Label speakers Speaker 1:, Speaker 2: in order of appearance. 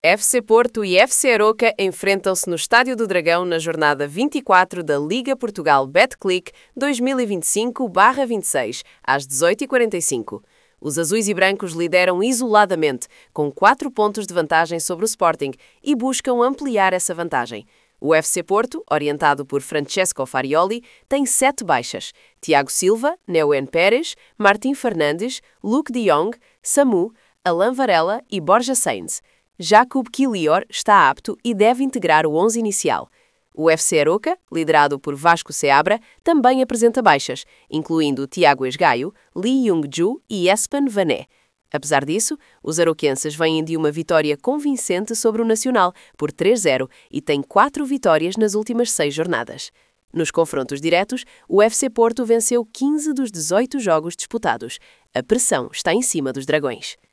Speaker 1: FC Porto e FC Aroca enfrentam-se no Estádio do Dragão na jornada 24 da Liga Portugal Betclic 2025/26, às 18h45. Os azuis e brancos lideram isoladamente, com 4 pontos de vantagem sobre o Sporting, e buscam ampliar essa vantagem. O FC Porto, orientado por Francesco Farioli, tem 7 baixas: Tiago Silva, Néuen Pérez, Martim Fernandes, Luke de Jong, Samu, Alain Varela e Borja Sainz. Jakub Kiwior está apto e deve integrar o 11 inicial. O FC Aroca, liderado por Vasco Seabra, também apresenta baixas, incluindo Tiago Esgaio, Lee Jung-ju e Espen Vané. Apesar disso, os aroquenses vêm de uma vitória convincente sobre o Nacional, por 3-0, e têm 4 vitórias nas últimas 6 jornadas. Nos confrontos diretos, o FC Porto venceu 15 dos 18 jogos disputados. A pressão está em cima dos dragões.